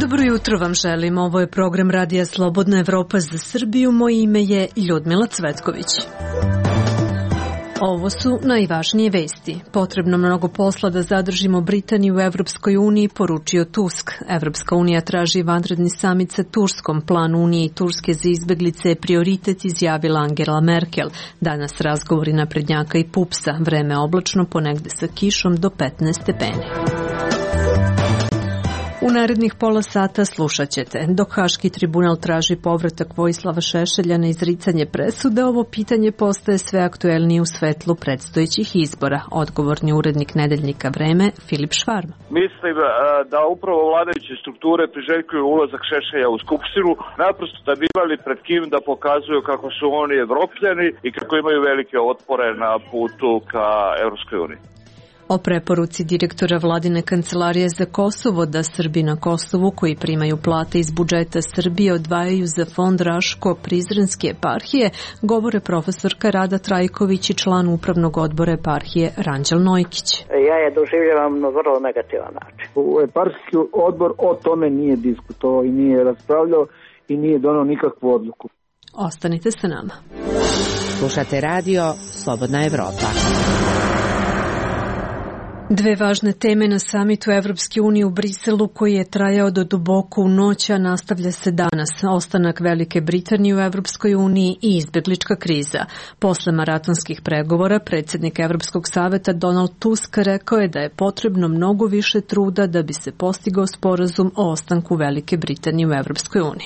Dobro jutro vam želim. Ovo je program Radija Slobodna Evropa za Srbiju. Moje ime je Ljudmila Cvetković. Ovo su najvažnije vesti. Potrebno mnogo posla da zadržimo Britaniju u Evropskoj uniji, poručio Tusk. Evropska unija traži vanredni samit sa Turskom. Plan Unije i Turske za izbeglice je prioritet, izjavila Angela Merkel. Danas razgovori naprednjaka i PUPS-a. Vreme oblačno, ponegde sa kišom do 15 stepeni. U narednih pola sata slušat ćete. Dok Haški tribunal traži povratak Vojislava Šešelja na izricanje presude, ovo pitanje postaje sve aktuelnije u svetlu predstojećih izbora. Odgovorni urednik nedeljnika Vreme, Filip Švarm. Mislim da upravo vladajuće strukture priželjkuju ulazak Šešelja u Skupštinu, naprosto da bi imali pred kim da pokazuju kako su oni Evropljani i kako imaju velike otpore na putu ka Evropskoj uniji. O preporuci direktora Vladine kancelarije za Kosovo da Srbi na Kosovu koji primaju plate iz budžeta Srbije odvajaju za fond Raško-Prizrenske eparhije govore profesorka Rada Trajković i član upravnog odbora eparhije Ranđel Nojkić. Ja je doživljavam na vrlo negativan način. Eparhijski odbor o tome nije diskutovao i nije raspravljao i nije donao nikakvu odluku. Ostanite sa nama. Slušate radio Slobodna Evropa. Dve važne teme na samitu Evropske unije u Briselu koji je trajao do duboko u noć, a nastavlja se danas. Ostanak Velike Britanije u Evropskoj uniji i izbeglička kriza. Posle maratonskih pregovora, predsjednik Evropskog saveta Donald Tusk rekao je da je potrebno mnogo više truda da bi se postigao sporazum o ostanku Velike Britanije u Evropskoj uniji.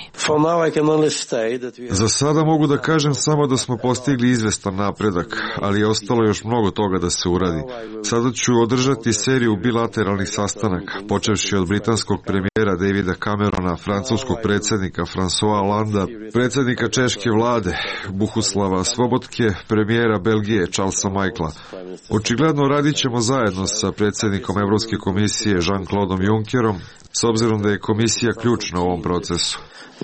Za sada mogu da kažem samo da smo postigli izvestan napredak, ali je ostalo još mnogo toga da se uradi. Sada ću održati seriju bilateralnih sastanaka, počevši od britanskog premijera Davida Camerona, francuskog predsjednika François Hollanda, predsjednika češke vlade Bohuslava Svobodke, premijera Belgije Charlesa Michela. Očigledno radit ćemo zajedno sa predsjednikom Evropske komisije Jean-Claude Junckerom, s obzirom da je komisija ključna u ovom procesu.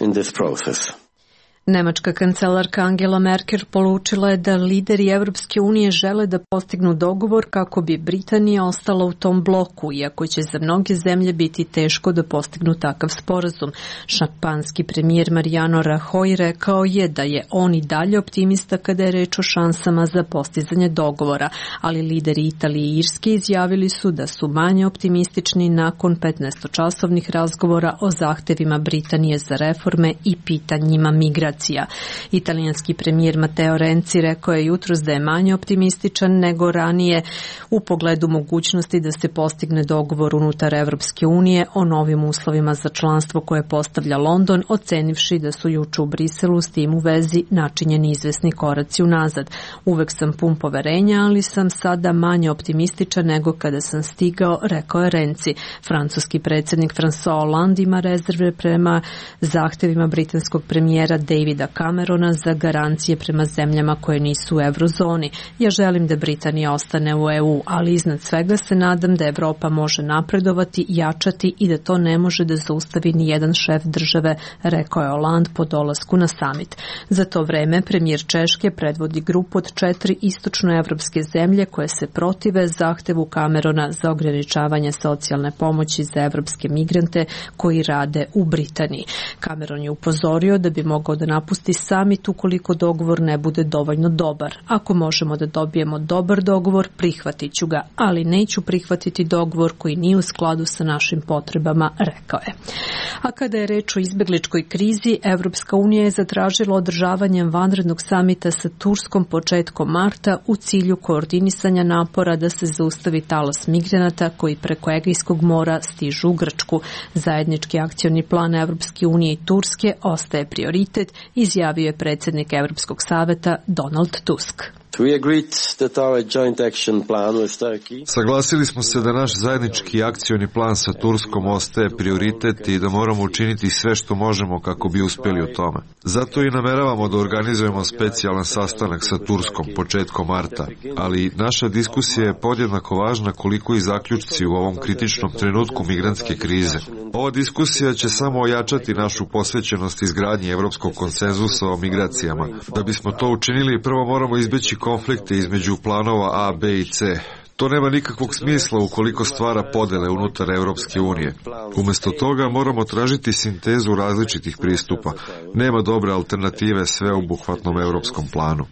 Nemačka kancelarka Angela Merkel poručila je da lideri Evropske unije žele da postignu dogovor kako bi Britanija ostala u tom bloku, iako će za mnoge zemlje biti teško da postignu takav sporazum. Španski premijer Mariano Rajoy rekao je da je on i dalje optimista kada je reč o šansama za postizanje dogovora, ali lideri Italije i Irske izjavili su da su manje optimistični nakon 15-časovnih razgovora o zahtevima Britanije za reforme i pitanjima migracije. Italijanski premijer Matteo Renzi rekao je jutros da je manje optimističan nego ranije u pogledu mogućnosti da se postigne dogovor unutar Evropske unije o novim uslovima za članstvo koje postavlja London, ocenivši da su juče u Briselu s tim u vezi načinjeni izvesni koraci unazad. Uvek sam pun poverenja, ali sam sada manje optimističan nego kada sam stigao, rekao je Renzi. Francuski predsjednik François Hollande ima rezerve prema zahtevima britanskog premijera Davida Camerona za garancije prema zemljama koje nisu u eurozoni. Ja želim da Britanija ostane u EU, ali iznad svega se nadam da Evropa može napredovati, jačati i da to ne može da zaustavi ni jedan šef države, rekao je Hollande po dolasku na samit. Za to vreme premijer Češke predvodi grupu od 4 istočnoevropske zemlje koje se protive zahtevu Camerona za ograničavanje socijalne pomoći za evropske migrante koji rade u Britaniji. Cameron je upozorio da bi mogao da napusti samit ukoliko dogovor ne bude dovoljno dobar. Ako možemo da dobijemo dobar dogovor, prihvatit ću ga, ali neću prihvatiti dogovor koji nije u skladu sa našim potrebama, rekao je. A kada je reč o izbegličkoj krizi, Evropska unija je zatražila održavanjem vanrednog samita sa Turskom početkom marta u cilju koordinisanja napora da se zaustavi talas migranata koji preko Egejskog mora stižu u Grčku. Zajednički akcioni plan Evropske unije i Turske ostaje prioritet, izjavio je predsjednik Evropskog saveta Donald Tusk. Saglasili smo se da naš zajednički akcioni plan sa Turskom ostaje prioritet i da moramo učiniti sve što možemo kako bi uspjeli u tome. Zato i nameravamo da organizujemo specijalan sastanak sa Turskom početkom marta, ali naša diskusija je podjednako važna koliko i zaključci u ovom kritičnom trenutku migrantske krize. Ova diskusija će samo ojačati našu posvećenost izgradnji evropskog konsenzusa o migracijama. Da bismo to učinili, prvo moramo izbeći konflikte između planova A, B i C. To nema nikakvog smisla ukoliko stvara podele unutar Europske unije. Umjesto toga moramo tražiti sintezu različitih pristupa. Nema dobre alternative sveobuhvatnom europskom planu.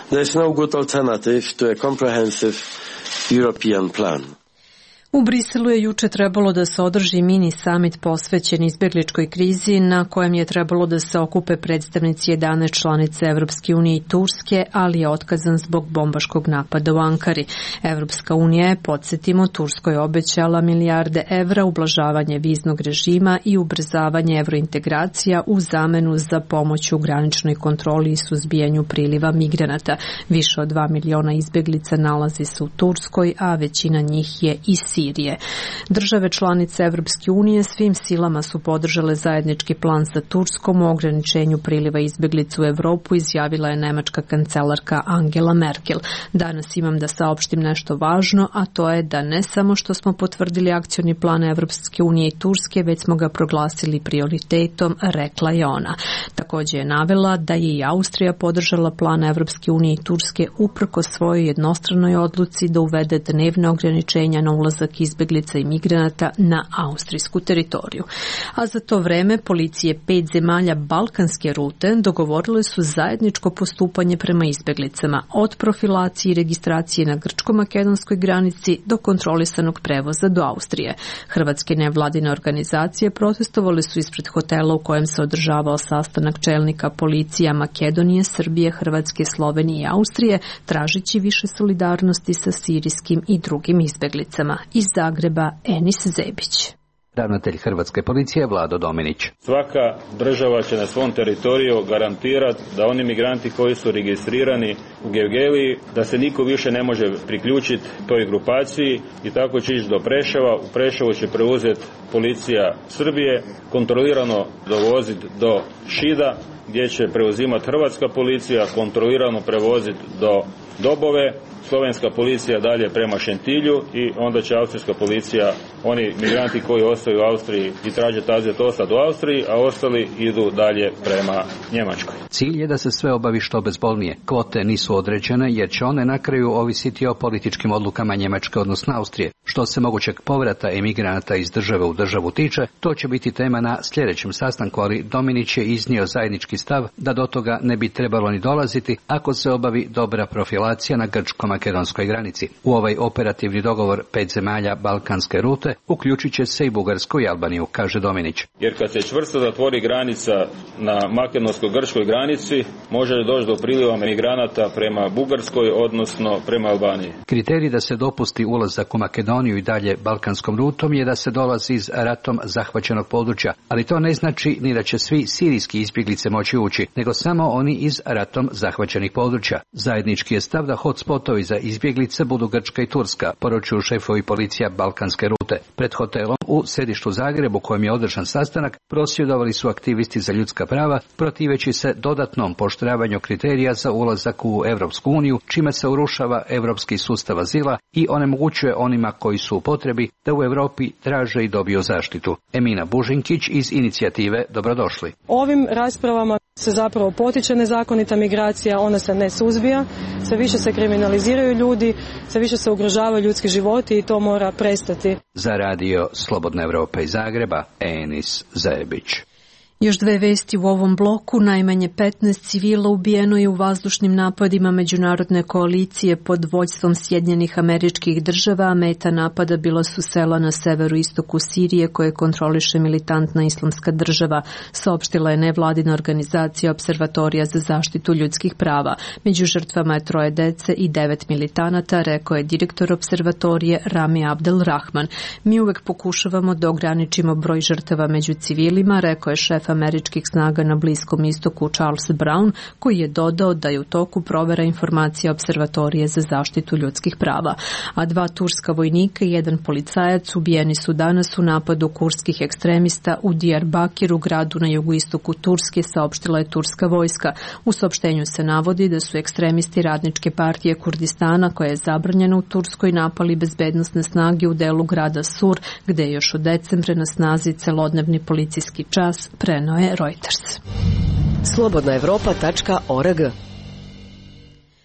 U Briselu je juče trebalo da se održi mini summit posvećen izbjegličkoj krizi na kojem je trebalo da se okupe predstavnici 11 članice Evropske unije i Turske, ali je otkazan zbog bombaškog napada u Ankari. Evropska unija je, podsjetimo, Turskoj obećala milijarde evra, ublažavanje viznog režima i ubrzavanje evrointegracija u zamenu za pomoć u graničnoj kontroli i suzbijanju priliva migranata. Više od 2 miliona izbjeglica nalazi se u Turskoj, a većina njih je iz Sirije. Države članice Evropske unije svim silama su podržale zajednički plan sa Turskom o ograničenju priliva izbjeglica u Evropu, izjavila je nemačka kancelarka Angela Merkel. Danas imam da saopštim nešto važno, a to je da ne samo što smo potvrdili akcioni plan Evropske unije i Turske, već smo ga proglasili prioritetom, rekla je ona. Također je navela da je i Austrija podržala plan Evropske unije i Turske uprkos svojoj jednostranoj odluci da uvede dnevne ograničenja na ulazak izbjeglica i migranata na austrijsku teritoriju. A za to vreme policije 5 zemalja balkanske rute dogovorile su zajedničko postupanje prema izbjeglicama, od profilacije i registracije na grčko-makedonskoj granici do kontrolisanog prevoza do Austrije. Hrvatske nevladine organizacije protestovali su ispred hotela u kojem se održavao sastanak čelnika policija Makedonije, Srbije, Hrvatske, Slovenije i Austrije, tražići više solidarnosti sa sirijskim i drugim izbjeglicama. Iz Zagreba Enis Zebić. Ravnatelj Hrvatske policije Vlado Dominić. Svaka država će na svom teritoriju garantirati da oni migranti koji su registrirani u Gevgeliji, da se niko više ne može priključiti toj grupaciji i tako će ići do Preševa. U Preševu će preuzeti policija Srbije, kontrolirano dovoziti do Šida, gdje će preuzimati hrvatska policija, kontrolirano prevoziti do Dobove, slovenska policija dalje prema Šentilju i onda će austrijska policija, oni migranti koji ostaju u Austriji i traže azil ostati u Austriji, a ostali idu dalje prema Njemačkoj. Cilj je da se sve obavi što bezbolnije. Kvote nisu određene jer će one na kraju ovisiti o političkim odlukama Njemačke odnosno Austrije. Što se mogućeg povrata emigranata iz države u državu tiče, to će biti tema na sljedećem sastanku, ali Dominić je iznio zajednički stav da do toga ne bi trebalo ni dolaziti ako se obavi dobra profilacija na grčko-makedonskoj granici. U ovaj operativni dogovor 5 zemalja balkanske rute uključit će se i Bugarsku i Albaniju, kaže Dominić. Jer kad se čvrsto zatvori granica na makedonsko-grčkoj granici, može doći do priliva migranata prema Bugarskoj, odnosno prema Albaniji. Kriterij da se dopusti ulazak u Makedoniju i dalje balkanskom rutom je da se dolazi iz ratom zahvaćenog područja, ali to ne znači ni da će svi sirijski izbjeglice moći ući, nego samo oni iz ratom zahvaćenih područja. Zajednički je stav da hotspotovi za izbjeglice budu Grčka i Turska, poručuju šefovi policija balkanske rute. Pred hotelom u središtu Zagrebu, kojem je održan sastanak, prosvjedovali su aktivisti za ljudska prava, protiveći se dodatnom pooštravanju kriterija za ulazak u Europsku uniju, čime se urušava europski sustav azila i onemogućuje onima koji su u potrebi da u Europi traže i dobiju zaštitu. Emina Bužinkić iz inicijative Dobrodošli. Ovim raspravama se zapravo potiče nezakonita migracija, ona se ne suzbija, sve više se kriminaliziraju ljudi, sve više se ugrožavaju ljudski životi i to mora prestati. Za radio Slobodna Evropa iz Zagreba, Enis Zebić. Još 2 vesti u ovom bloku. Najmanje 15 civila ubijeno je u vazdušnim napadima međunarodne koalicije pod vođstvom Sjedinjenih Američkih Država, a meta napada bila su sela na severu istoku Sirije koje kontroliše militantna Islamska država, saopštila je nevladina organizacija Observatorija za zaštitu ljudskih prava. Među žrtvama je 3 dece i 9 militanata, rekao je direktor observatorije Rami Abdel Rahman. Mi uvek pokušavamo da ograničimo broj žrtava među civilima, rekao je šef američkih snaga na Bliskom istoku Charles Brown, koji je dodao da je u toku provera informacija Observatorije za zaštitu ljudskih prava. A 2 turska vojnika i 1 policajac ubijeni su danas u napadu kurskih ekstremista u Diyarbakiru, gradu na jugoistoku Turske, saopštila je turska vojska. U saopštenju se navodi da su ekstremisti Radničke partije Kurdistana, koja je zabranjena u Turskoj, napali bezbednosne snage u delu grada Sur, gde je još od decembra na snazi celodnevni policijski čas, preneo je Reuters. Slobodnaevropa.org.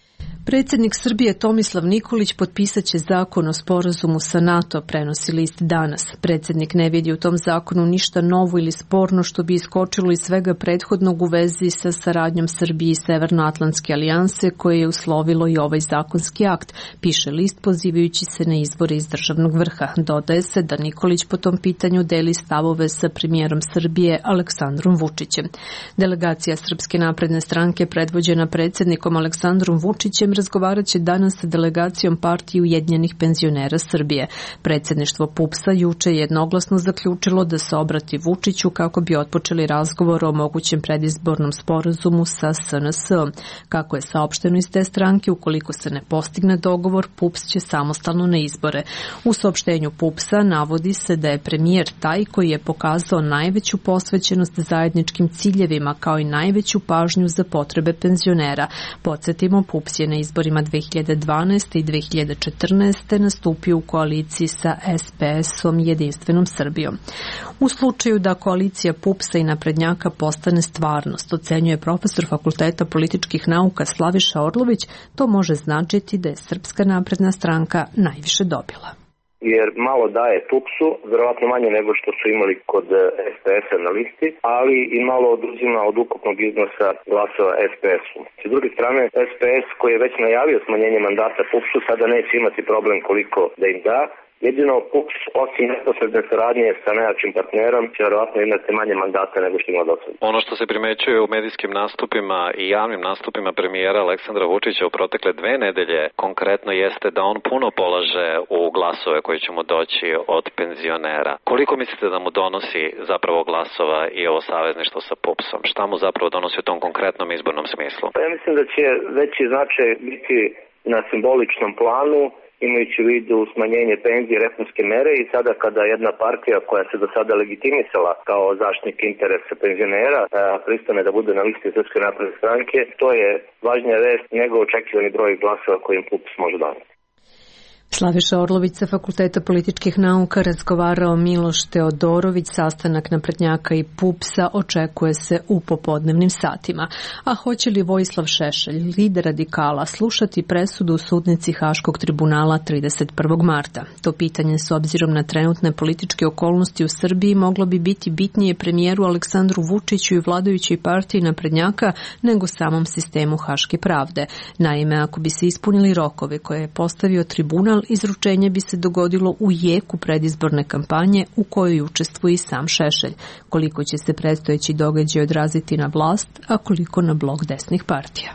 Predsjednik Srbije Tomislav Nikolić potpisat će zakon o sporazumu sa NATO, prenosi list Danas. Predsjednik ne vidi u tom zakonu ništa novo ili sporno što bi iskočilo iz svega prethodnog u vezi sa saradnjom Srbije i Severnoatlantske alijanse koje je uslovilo i ovaj zakonski akt, piše list pozivajući se na izbore iz državnog vrha. Dodaje se da Nikolić po tom pitanju deli stavove sa premijerom Srbije Aleksandrom Vučićem. Delegacija Srpske napredne stranke predvođena predsjednikom Aleksandrom Vučićem razgovarat će danas sa delegacijom partije Ujedinjenih penzionera Srbije. Predsjedništvo PUPS-a juče je jednoglasno zaključilo da se obrati Vučiću kako bi otpočeli razgovor o mogućem predizbornom sporazumu sa SNS-om. Kako je saopšteno iz te stranke, ukoliko se ne postigne dogovor, PUPS će samostalno na izbore. U saopštenju PUPS-a navodi se da je premijer taj koji je pokazao najveću posvećenost zajedničkim ciljevima kao i najveću pažnju za potrebe penzionera. Podsjetimo, PUPS je na izborima 2012. i 2014. nastupio u koaliciji sa SPS-om Jedinstvenom Srbijom. U slučaju da koalicija PUPS-a i naprednjaka postane stvarnost, ocenjuje profesor Fakulteta političkih nauka Slaviša Orlović, to može značiti da je Srpska napredna stranka najviše dobila. Jer malo daje PUPS-u, verovatno manje nego što su imali kod SPS-a na listi, ali i malo oduzima od ukupnog iznosa glasova SPS-u. S druge strane, SPS koji je već najavio smanjenje mandata PUPS-u sada neće imati problem koliko da im da. Jedino PUPS, osim neposredne saradnje sa najjačim partnerom, će verovatno imati manje mandata nego što ima do sada. Ono što se primećuje u medijskim nastupima i javnim nastupima premijera Aleksandra Vučića u protekle 2 nedelje konkretno jeste da on puno polaže u glasove koji će mu doći od penzionera. Koliko mislite da mu donosi zapravo glasova i ovo savezništvo sa PUPS-om? Šta mu zapravo donosi u tom konkretnom izbornom smislu? Pa ja mislim da će veći značaj biti na simboličnom planu, imajući u vidu smanjenje penzije, reformske mere i sada kada jedna partija koja se do sada legitimisala kao zaštitnik interesa penzionera pristane da bude na listi Srpske napredne stranke, to je važnija vest nego očekivani broj glasova kojim PUPS može doneti. Slaviša Orlović sa Fakulteta političkih nauka razgovarao Miloš Teodorović, sastanak naprednjaka i PUPS-a očekuje se u popodnevnim satima. A hoće li Vojislav Šešelj, lider radikala, slušati presudu u sudnici Haškog tribunala 31. marta? To pitanje s obzirom na trenutne političke okolnosti u Srbiji moglo bi biti bitnije premijeru Aleksandru Vučiću i vladajućoj partiji naprednjaka nego samom sistemu Haške pravde. Naime, ako bi se ispunili rokovi koje je postavio tribunal, izručenje bi se dogodilo u jeku predizborne kampanje u kojoj učestvuje i sam Šešelj. Koliko će se predstojeći događaj odraziti na vlast, a koliko na blok desnih partija.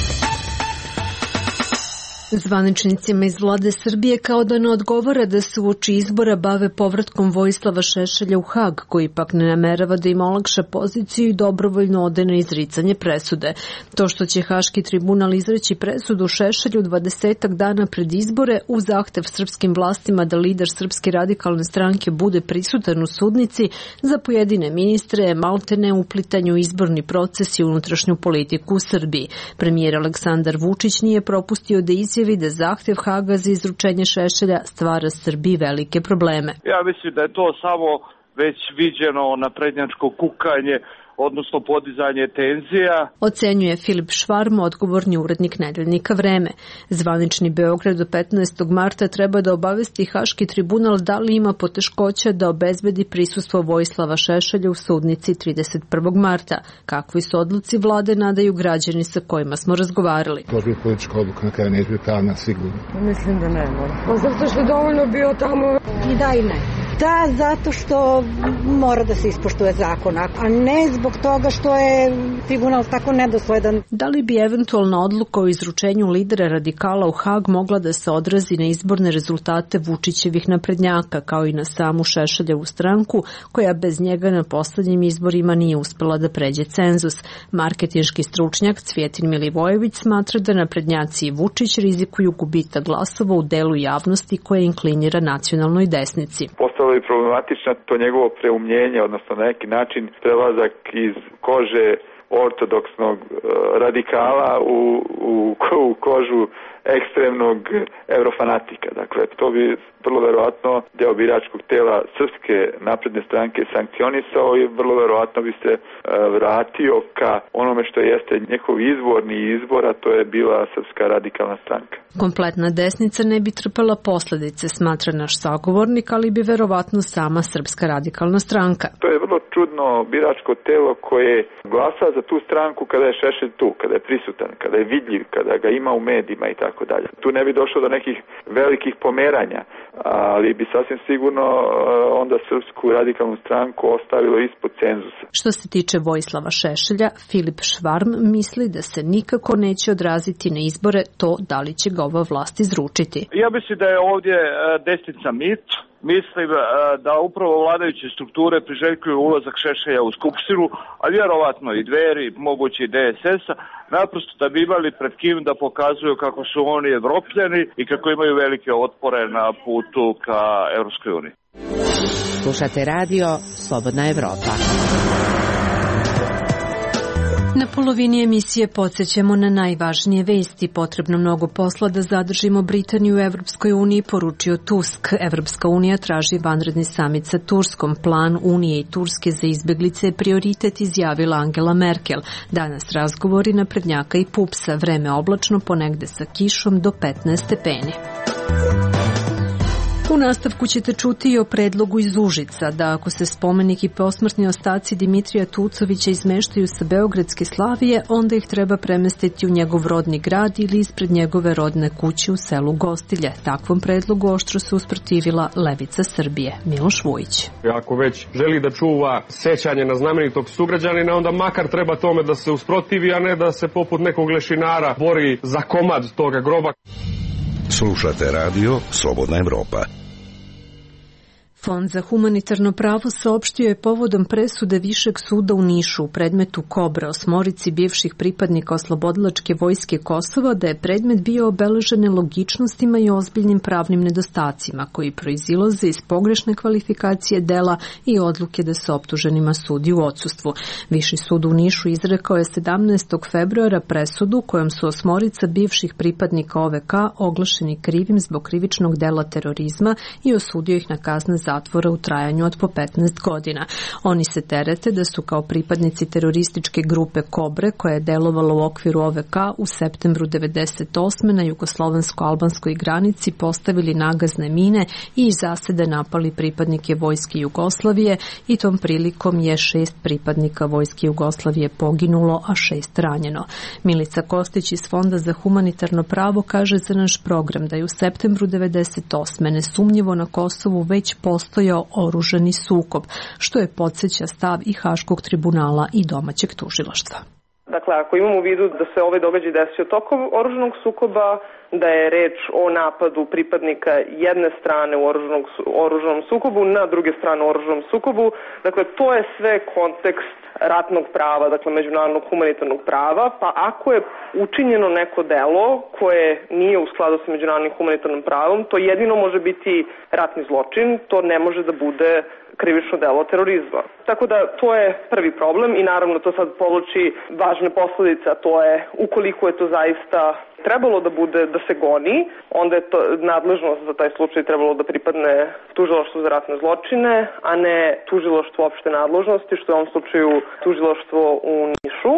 Zvaničnicima iz vlade Srbije kao da ne odgovara da se uoči izbora bave povratkom Vojislava Šešelja u Hag, koji pak ne namerava da im olakša poziciju i dobrovoljno ode na izricanje presude. To što će Haški tribunal izreći presudu Šešelju 20 dana pred izbore u zahtev srpskim vlastima da lider Srpske radikalne stranke bude prisutan u sudnici, za pojedine ministre je maltene uplitanju izborni proces i unutrašnju politiku u Srbiji. Premijer Aleksandar Vučić nije propustio da da zahtjev Haga za izručenje Šešelja stvara Srbiji velike probleme. Ja mislim da je to samo već viđeno naprednjačko kukanje, odnosno podizanje tenzija. Ocenjuje Filip Švarm, odgovorni urednik nedeljnika Vreme. Zvanični Beograd do 15. marta treba da obavesti Haški tribunal da li ima poteškoća da obezbedi prisustvo Vojislava Šešelja u sudnici 31. marta. Kakvi su odluci vlade nadaju građani sa kojima smo razgovarali. To bi politička odluka na kraju neće biti pravna, sigurno. Mislim da ne mora. Pa zato što je dovoljno bio tamo. I da i ne. Da, zato što mora da se ispoštuje zakon, a ne zbog toga što je tribunal tako nedosledan. Da li bi eventualna odluka o izručenju lidera radikala u Hag mogla da se odrazi na izborne rezultate Vučićevih naprednjaka, kao i na samu Šešeljevu stranku, koja bez njega na poslednjim izborima nije uspela da pređe cenzus? Marketinški stručnjak Cvjetin Milivojević smatra da naprednjaci i Vučić rizikuju gubitak glasova u delu javnosti koja inklinira nacionalnoj desnici. Postalo je problematično to njegovo preumljenje, odnosno na neki način prelazak iz kože ortodoksnog radikala u kožu ekstremnog eurofanatika. Dakle, to bi vrlo verovatno deo biračkog tela Srpske napredne stranke sankcionisao i vrlo verovatno bi se vratio ka onome što jeste njihov izvorni izbor, a to je bila Srpska radikalna stranka. Kompletna desnica ne bi trpela posledice, smatra naš sagovornik, ali bi verovatno sama Srpska radikalna stranka. To je vrlo čudno biračko telo koje glasa za tu stranku kada je Šešelj tu, kada je prisutan, kada je vidljiv, kada ga ima u medijima i tako dalje. Tu ne bi došlo do nekih velikih pomeranja, ali bi sasvim sigurno onda Srpsku radikalnu stranku ostavilo ispod cenzusa. Što se tiče Vojislava Šešelja, Filip Švarm misli da se nikako neće odraziti na izbore to da li će ga ova vlast izručiti. Ja mislim da je ovdje desnica mit. Mislim da upravo vladajuće strukture priželjkuju ulazak Šešelja u Skupštinu, a vjerovatno i Dveri, moguće i DSS-a, naprosto da bi imali pred kim da pokazuju kako su oni evropljani i kako imaju velike otpore na putu ka Evropskoj uniji. Slušate radio Slobodna Evropa. Na polovini emisije podsjećamo na najvažnije vesti. Potrebno mnogo posla da zadržimo Britaniju u Evropskoj uniji, poručio Tusk. Evropska unija traži vanredni samit sa Turskom. Plan Unije i Turske za izbeglice je prioritet, izjavila Angela Merkel. Danas razgovori naprednjaka i PUPS-a. Vreme oblačno, ponegde sa kišom do 15 stepeni. U nastavku ćete čuti i o predlogu iz Užica da ako se spomenik i posmrtni ostaci Dimitrija Tucovića izmeštaju sa Beogradske Slavije, onda ih treba premestiti u njegov rodni grad ili ispred njegove rodne kuće u selu Gostilje. Takvom predlogu oštro se usprotivila Levica Srbije. Miloš Vujić. Ako već želi da čuva sećanje na znamenitog sugrađanina, onda makar treba tome da se usprotivi, a ne da se poput nekog lešinara bori za komad toga groba. Slušate radio Slobodna Evropa. Fond za humanitarno pravo saopštio je povodom presude Višeg suda u Nišu u predmetu Kobra, osmorici bivših pripadnika Oslobodilačke vojske Kosova, da je predmet bio obeležen nelogičnostima i ozbiljnim pravnim nedostacima koji proizilaze iz pogrešne kvalifikacije dela i odluke da se optuženima sudi u odsustvu. Viši sud u Nišu izrekao je 17. februara presudu kojom su osmorica bivših pripadnika OVK oglašeni krivim zbog krivičnog dela terorizma i osudio ih na kazne zatvora u trajanju od po 15 godina. Oni se terete da su kao pripadnici terorističke grupe Kobre, koja je delovala u okviru OVK u septembru 1998. na jugoslovensko-albanskoj granici postavili nagazne mine i iz zasede napali pripadnike vojske Jugoslavije i tom prilikom je 6 pripadnika vojske Jugoslavije poginulo, a 6 ranjeno. Milica Kostić iz Fonda za humanitarno pravo kaže za naš program da je u septembru 1998. nesumnjivo na Kosovu već postojao oružani sukob, što je podsjeća stav i Haškog tribunala i domaćeg tužilaštva. Dakle, ako imamo u vidu da se ovaj događaj desio tokom oružanog sukoba, da je reč o napadu pripadnika jedne strane u oružanom sukobu na druge strane u oružanom sukobu, dakle, to je sve kontekst ratnog prava, dakle međunarodnog humanitarnog prava, pa ako je učinjeno neko delo koje nije u skladu sa međunarodnim humanitarnim pravom, to jedino može biti ratni zločin, to ne može da bude krivično delo terorizma. Tako da to je prvi problem i naravno to sad povlači važne posledice, a to je ukoliko je to zaista trebalo da bude, da se goni, onda je to nadležnost za taj slučaj trebalo da pripadne tužilaštvu za ratne zločine, a ne tužilaštvu opšte nadležnosti, što je u ovom slučaju tužilaštvo u Nišu.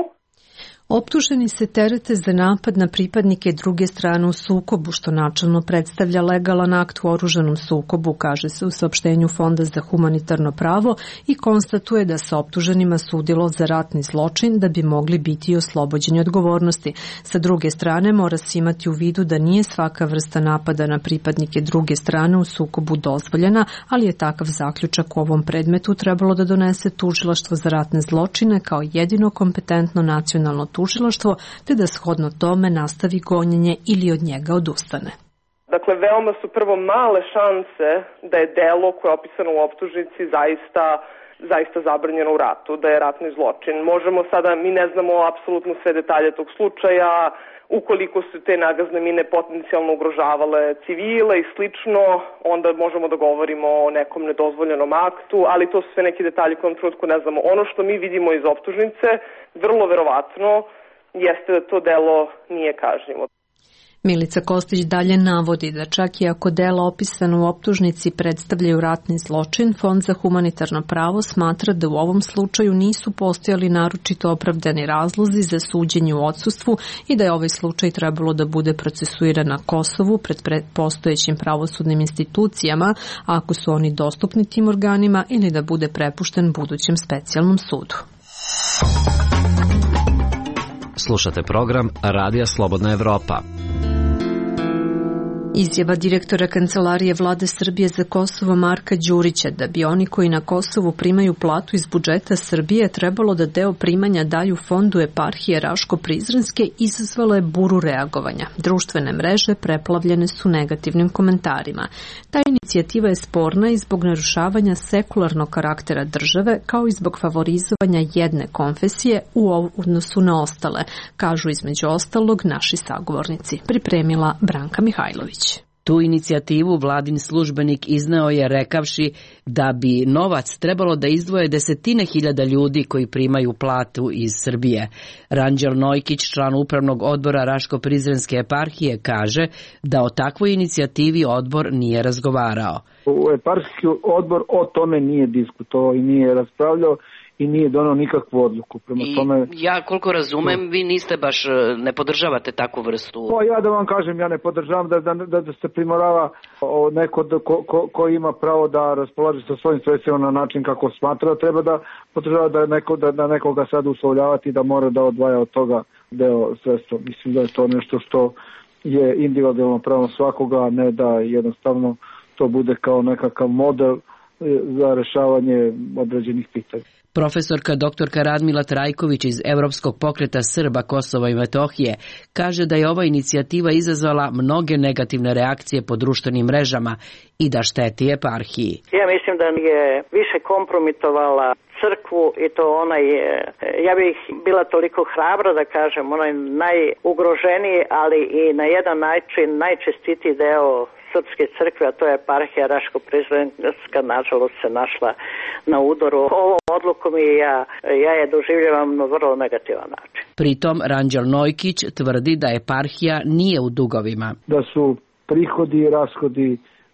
Optuženi se terete za napad na pripadnike druge strane u sukobu, što načelno predstavlja legalan akt u oružanom sukobu, kaže se u saopštenju Fonda za humanitarno pravo i konstatuje da se optuženima sudilo za ratni zločin da bi mogli biti oslobođeni odgovornosti. Sa druge strane, mora se imati u vidu da nije svaka vrsta napada na pripadnike druge strane u sukobu dozvoljena, ali je takav zaključak u ovom predmetu trebalo da donese tužilaštvo za ratne zločine kao jedino kompetentno nacionalno tužilaštvo, te da shodno tome nastavi gonjenje ili od njega odustane. Dakle, veoma su prvo male šanse da je delo koje je opisano u optužnici zaista zabranjeno u ratu, da je ratni zločin. Možemo sada, mi ne znamo apsolutno sve detalje tog slučaja, ukoliko su te nagazne mine potencijalno ugrožavale civile i slično, onda možemo da govorimo o nekom nedozvoljenom aktu, ali to su sve neki detalji koje u trenutku ne znamo. Ono što mi vidimo iz optužnice, vrlo verovatno, jeste da to delo nije kažnjivo. Milica Kostić dalje navodi da čak i ako dela opisana u optužnici predstavljaju ratni zločin, Fond za humanitarno pravo smatra da u ovom slučaju nisu postojali naročito opravdani razlozi za suđenje u odsustvu i da je ovaj slučaj trebalo da bude procesuiran na Kosovu pred postojećim pravosudnim institucijama, ako su oni dostupni tim organima, ili da bude prepušten budućem specijalnom sudu. Slušate program Radija Slobodna Evropa. Izjava direktora Kancelarije Vlade Srbije za Kosovo Marka Đurića da bi oni koji na Kosovu primaju platu iz budžeta Srbije trebalo da deo primanja daju fondu eparhije Raško-Prizrenske izazvalo je buru reagovanja. Društvene mreže preplavljene su negativnim komentarima. Ta inicijativa je sporna i zbog narušavanja sekularnog karaktera države kao i zbog favorizovanja jedne konfesije u odnosu na ostale, kažu između ostalog naši sagovornici. Pripremila Branka Mihajlović. Tu inicijativu vladin službenik izneo je rekavši da bi novac trebalo da izdvoje desetine hiljada ljudi koji primaju platu iz Srbije. Ranđel Nojkić, član upravnog odbora Raško-Prizrenske eparhije, kaže da o takvoj inicijativi odbor nije razgovarao. Eparhijski odbor o tome nije diskutovao i nije raspravljao i nije donao nikakvu odluku. Ja koliko razumem, vi niste baš, ne podržavate takvu vrstu. Pa ja da vam kažem, ja ne podržavam da se primorava neko ko ima pravo da raspolaže sa svojim sredstvima na način kako smatra, treba da podržava da nekoga sad uslovljavati da mora da odvaja od toga deo sredstva. Mislim da je to nešto što je individualno pravo svakoga, a ne da jednostavno to bude kao nekakav model za rešavanje određenih pitanja. Profesorka doktorka Radmila Trajković iz Evropskog pokreta Srba Kosova i Metohije kaže da je ova inicijativa izazvala mnoge negativne reakcije po društvenim mrežama i da šteti eparhiji. Ja mislim da je više kompromitovala crkvu i to ja bih bila toliko hrabra da kažem, onaj najugroženiji, ali i na jedan način najčestitiji deo srpske crkve, a to je eparhija Raško-Prizrenska, nažalost se našla na udaru. Ovom odlukom i ja je doživljavam na vrlo negativan način. Pritom Ranđel Nojkić tvrdi da eparhija nije u dugovima. Da su prihodi i rashodi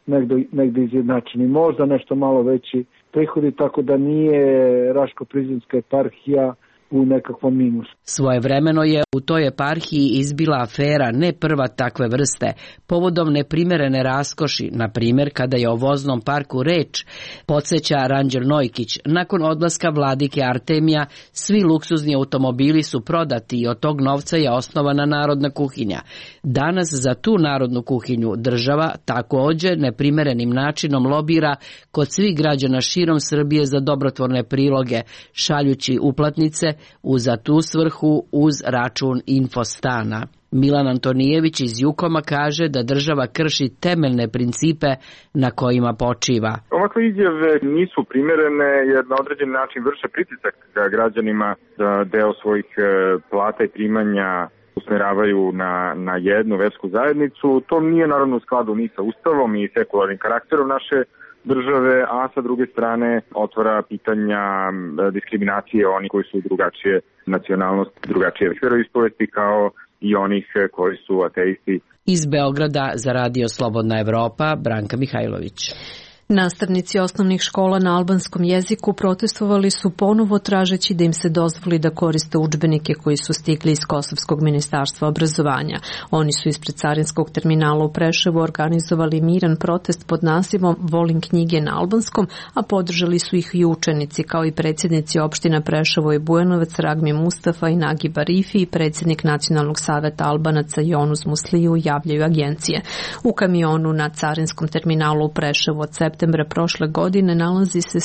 negde izjednačeni, možda nešto malo veći prihodi, tako da nije Raško-Prizrenska eparhija u nekakvom minusu. Svojevremeno je u toj eparhiji izbila afera, ne prva takve vrste, povodom neprimerene raskoši, na primjer kada je o voznom parku reč, podsjeća Ranđel Nojkić. Nakon odlaska vladike Artemija, svi luksuzni automobili su prodati i od tog novca je osnovana narodna kuhinja. Danas za tu narodnu kuhinju država također neprimerenim načinom lobira kod svih građana širom Srbije za dobrotvorne priloge, šaljući uplatnice za tu svrhu uz račun Infostana. Milan Antonijević iz Jukoma kaže da država krši temeljne principe na kojima počiva. Ovakve izjave nisu primerene jer na određen način vrše pritisak građanima da deo svojih plata i primanja usmeravaju na jednu versku zajednicu. To nije naravno u skladu ni sa Ustavom i sekularnim karakterom naše države, a sa druge strane otvara pitanja diskriminacije onih koji su drugačije nacionalnosti, drugačije veroispovesti kao i onih koji su ateisti. Iz Beograda za Radio Slobodna Evropa, Branka Mihajlović. Nastavnici osnovnih škola na albanskom jeziku protestovali su ponovo tražeći da im se dozvoli da koriste udžbenike koji su stigli iz Kosovskog ministarstva obrazovanja. Oni su ispred carinskog terminala u Preševu organizovali miran protest pod nazivom Volim knjige na albanskom, a podržali su ih i učenici kao i predsjednici opština Preševo i Bujanovac Ragmi Mustafa i Nagi Barifi i predsjednik Nacionalnog saveta Albanaca Jonuz Musliju, javljaju agencije. U kamionu na carinskom terminalu u Preševu od septembra prošle godine nalazi se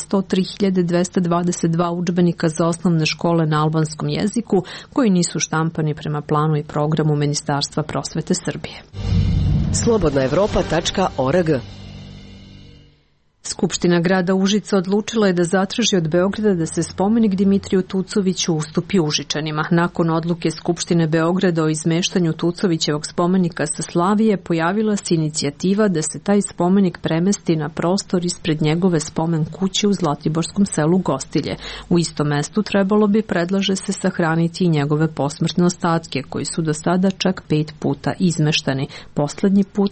103.222 udžbenika za osnovne škole na albanskom jeziku koji nisu štampani prema planu i programu Ministarstva prosvete Srbije. Slobodnaevropa.org Skupština grada Užica odlučila je da zatraži od Beograda da se spomenik Dimitriju Tucoviću ustupi Užičanima. Nakon odluke Skupštine Beograda o izmeštanju Tucovićevog spomenika sa Slavije, pojavila se inicijativa da se taj spomenik premesti na prostor ispred njegove spomen kuće u Zlatiborskom selu Gostilje. U istom mestu trebalo bi, predlaže se, sahraniti i njegove posmrtne ostatke, koji su do sada čak 5 puta izmeštani. Poslednji put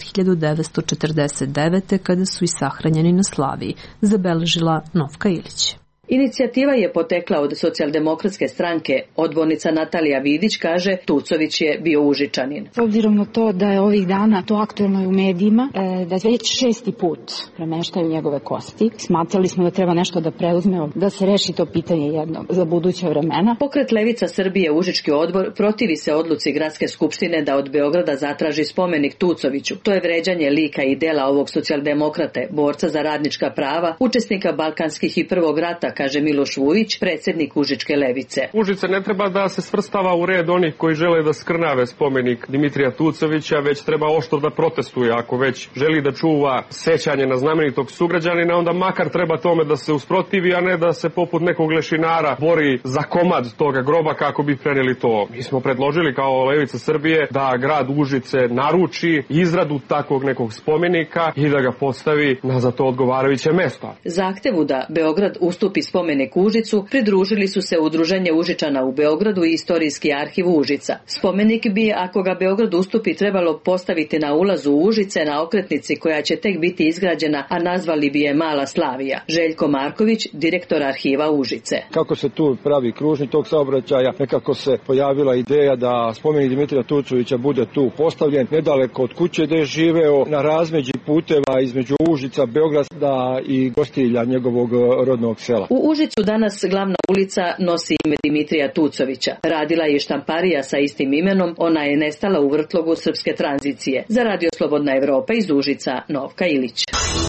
1949. kada su i sahranjeni na Slaviji, zabeležila Novka Ilić. Inicijativa je potekla od Socijaldemokratske stranke. Odbornica Natalija Vidić kaže Tucović je bio Užičanin. S obzirom na to da je ovih dana to aktuelno i u medijima, da već 6. put premeštaju njegove kosti, smatrali smo da treba nešto da preuzmemo, da se reši to pitanje jedno za buduće vremena. Pokret Levica Srbije Užički odbor protivi se odluci Gradske skupštine da od Beograda zatraži spomenik Tucoviću. To je vređanje lika i dela ovog socijaldemokrate, borca za radnička prava, učesnika balkanskih i prvog rata, kaže Miloš Vujić, predsjednik Užičke levice. Užice ne treba da se svrstava u red onih koji žele da skrnave spomenik Dimitrija Tucovića, već treba oštro da protestuje. Ako već želi da čuva sećanje na znamenitog sugrađanina, onda makar treba tome da se usprotivi, a ne da se poput nekog lešinara bori za komad toga groba kako bi preneli to. Mi smo predložili kao Levica Srbije da grad Užice naruči izradu takvog nekog spomenika i da ga postavi na za to odgovarajuće mesto. Zahtevu da Beograd ustupi spomenik Užicu pridružili su se Udruženje Užičana u Beogradu i Istorijski arhiv Užica. Spomenik bi, ako ga Beograd ustupi, trebalo postaviti na ulazu Užice na okretnici koja će tek biti izgrađena, a nazvali bi je Mala Slavija. Željko Marković, direktor arhiva Užice. Kako se tu pravi kružni tok saobraćaja, nekako se pojavila ideja da spomenik Dimitrija Tucovića bude tu postavljen nedaleko od kuće gde je živeo, na razmeđi puteva između Užica, Beograda i Gostilja, njegovog rodnog sela. U Užicu danas glavna ulica nosi ime Dimitrija Tucovića. Radila je štamparija sa istim imenom, ona je nestala u vrtlogu srpske tranzicije. Za Radio Slobodna Evropa iz Užica, Novka Ilić.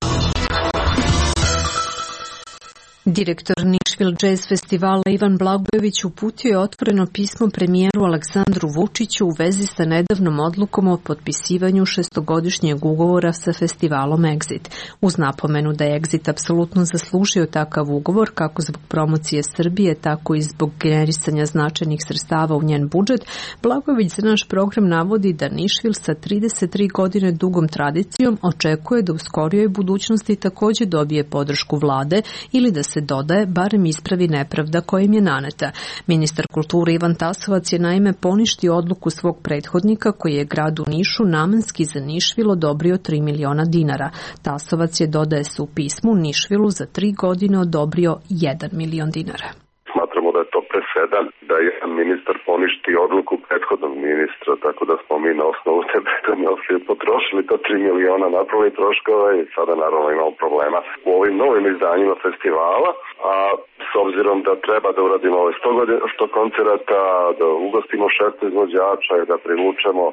Direktor Nišvil Jazz festivala Ivan Blagojević uputio je otvoreno pismo premijeru Aleksandru Vučiću u vezi sa nedavnom odlukom o potpisivanju 6-godišnjeg ugovora sa festivalom Exit. Uz napomenu da je Exit apsolutno zaslužio takav ugovor kako zbog promocije Srbije, tako i zbog generisanja značajnih sredstava u njen budžet, Blagojević za naš program navodi da Nišvil sa 33 godine dugom tradicijom očekuje da u skorijoj budućnosti takođe dobije podršku vlade ili da se dodaje, barem ispravi nepravda koja im je naneta. Ministar kulture Ivan Tasovac je naime poništio odluku svog prethodnika koji je gradu Nišu namenski za Nišvil odobrio 3 miliona dinara. Tasovac je, dodaje se u pismu, Nišvilu za 3 godine odobrio 1 milion dinara. Smatramo da je to presedan, da je jedan ministar poništi odluku prethodnog ministra, tako da smo mi na osnovu te prednosti potrošili to 3 miliona, napravili troškova i sada naravno imamo problema u ovim novim izdanjima festivala, a s obzirom da treba da uradimo 100 koncerata, da ugostimo 6 izvođača i da privučemo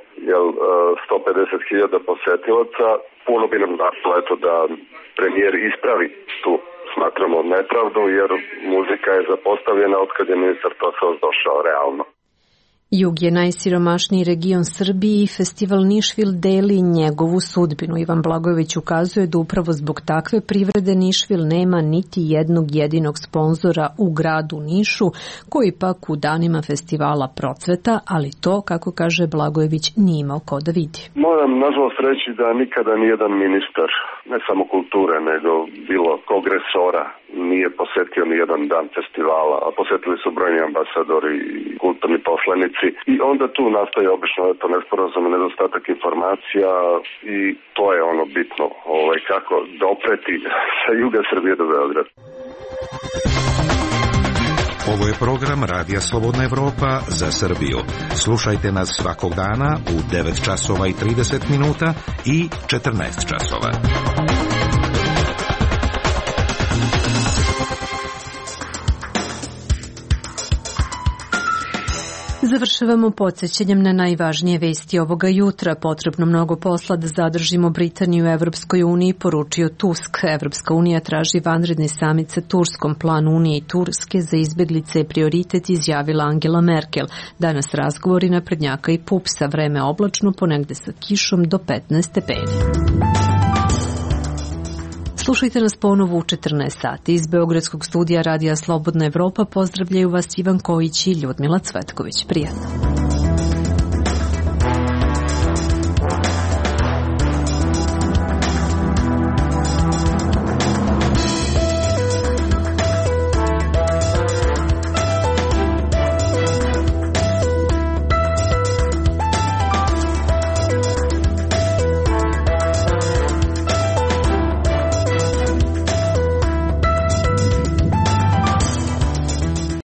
150.000 posetilaca, puno bi nam značilo da premijer ispravi tu, smatramo, nepravdu, jer muzika je zapostavljena od kad je ministar Tasovac došao realno. Jug je najsiromašniji region Srbije i festival Nišvil deli njegovu sudbinu. Ivan Blagojević ukazuje da upravo zbog takve privrede Nišvil nema niti jednog jedinog sponzora u gradu Nišu, koji pak u danima festivala procveta, ali to, kako kaže Blagojević, nije imao ko da vidi. Moram nažalost reći da nikada nijedan ministar, ne samo kulture, nego bilo kog resora, nije posetio ni jedan dan festivala, a posetili su brojni ambasadori i kulturni poslanici. I onda tu nastaje obično nesporazum, nedostatak informacija i to je ono bitno, kako dopreti sa juga Srbije do Beograda. Ovo je program Radija Slobodna Evropa za Srbiju. Slušajte nas svakog dana u 9 časova i 30 minuta i 14 časova. Završavamo podsjećanjem na najvažnije vesti ovoga jutra. Potrebno mnogo posla da zadržimo Britaniju u Evropskoj uniji, poručio Tusk. Evropska unija traži vanredni samit sa Turskom. Plan Unije i Turske za izbeglice je prioritet, izjavila Angela Merkel. Danas razgovori naprednjaka i PUPS-a, vreme oblačno, ponegde sa kišom do 15 stepeni. Slušajte nas ponovo u 14 sati. Iz Beogradskog studija Radija Slobodna Evropa pozdravljaju vas Ivan Kojić i Ljudmila Cvetković. Prijatno.